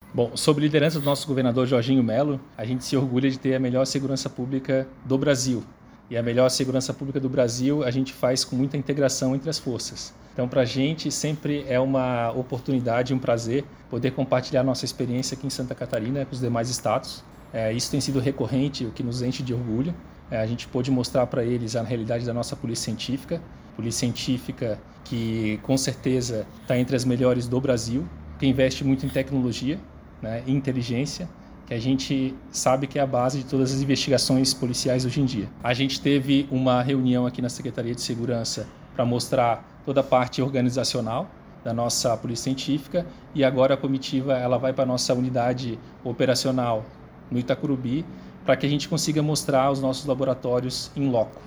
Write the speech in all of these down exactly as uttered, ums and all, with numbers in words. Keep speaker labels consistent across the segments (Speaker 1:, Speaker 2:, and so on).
Speaker 1: Bom, sob liderança do nosso governador Jorginho Melo, a gente se orgulha de ter a melhor segurança pública do Brasil. E a melhor segurança pública do Brasil a gente faz com muita integração entre as forças. Então, para a gente, sempre é uma oportunidade e um prazer poder compartilhar nossa experiência aqui em Santa Catarina com os demais estados. É, isso tem sido recorrente, o que nos enche de orgulho. É, a gente pôde mostrar para eles a realidade da nossa polícia científica, polícia científica que, com certeza, está entre as melhores do Brasil, que investe muito em tecnologia, né, e inteligência, que a gente sabe que é a base de todas as investigações policiais hoje em dia. A gente teve uma reunião aqui na Secretaria de Segurança para mostrar toda a parte organizacional da nossa polícia científica e agora a comitiva ela vai para a nossa unidade operacional no Itacurubi para que a gente consiga mostrar os nossos laboratórios em loco.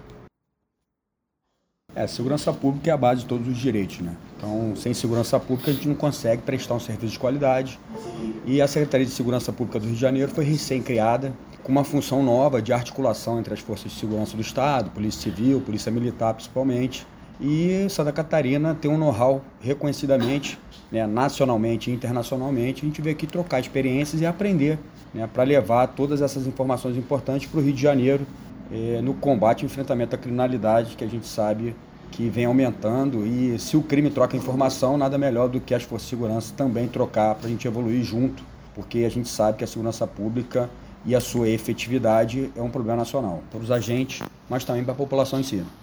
Speaker 2: É, segurança pública é a base de todos os direitos, né? Então, sem segurança pública a gente não consegue prestar um serviço de qualidade. E a Secretaria de Segurança Pública do Rio de Janeiro foi recém-criada com uma função nova de articulação entre as forças de segurança do Estado, Polícia Civil, Polícia Militar principalmente. E Santa Catarina tem um know-how reconhecidamente, né, nacionalmente e internacionalmente. A gente veio aqui trocar experiências e aprender, né, para levar todas essas informações importantes para o Rio de Janeiro, eh, no combate e enfrentamento à criminalidade, que a gente sabe que vem aumentando. E se o crime troca informação, nada melhor do que as forças de segurança também trocar para a gente evoluir junto, porque a gente sabe que a segurança pública e a sua efetividade é um problema nacional, para os agentes, mas também para a população em si.